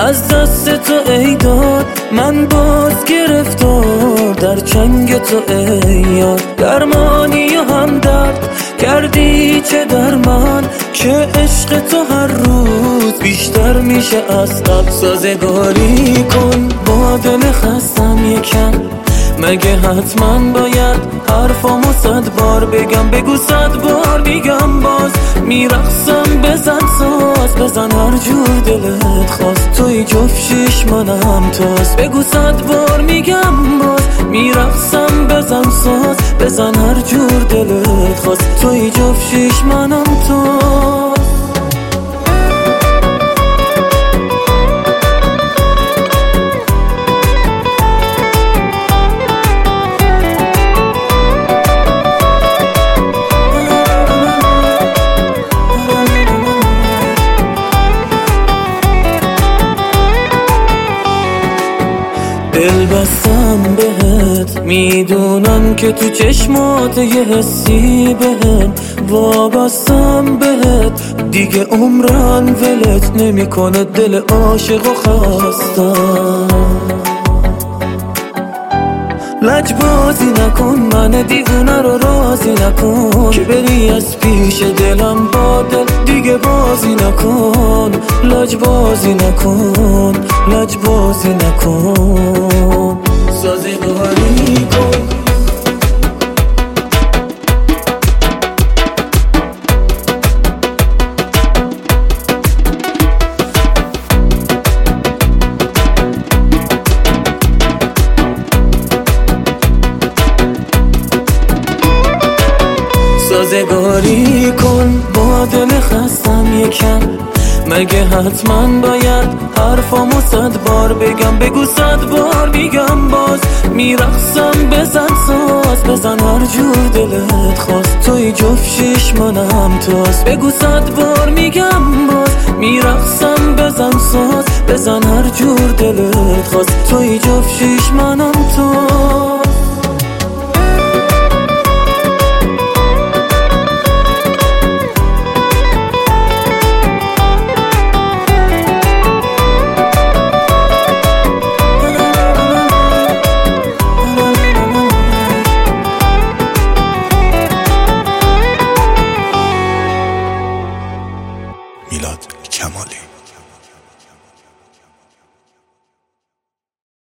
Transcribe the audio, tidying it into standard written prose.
از دست تو ای داد من باز گرفتار، در چنگ تو ای یار درمانی و هم درد کردی چه در من که عشق تو هر روز بیشتر میشه از قبل. سازگاری کن با دل خستم یکم، مگه حتما باید حرفامو 100 بار بگم؟ بگو 100 بار میگم باز میرقصم. بزن ساز بزن هر جور دلت خواست، توی جفت شیش منم توست. بگو 100 بار میگم باز میرقصم. بزن ساز بزن هر جور دلت خواست، توی جفت شیش منم توست. دل بستم بهت میدونم که تو چشمات یه حسی بهم وابستم بهت، دیگه عمرم ولت نمیکنه دل عاشق و خستم. لجبازی نکن من دیوونه رو راضی نکن، که بری از پیش دلم با دل دیگه بازی نکن. لجبازی نکن لجبازی نکن، سازگاری کن. سازگاری کن با دل خستم یکم، مگه حتما باید حرفامو 100 بار بگم؟ بگو 100 بار میگم باز میرقصم. بزن ساز بزن هر جور دلت خواست، توی جفت شیش منم توست. بگو 100 بار میگم باز میرقصم. بزن ساز بزن هر جور دلت خواست، توی جفت شیش منم توست. میلاد کمالی.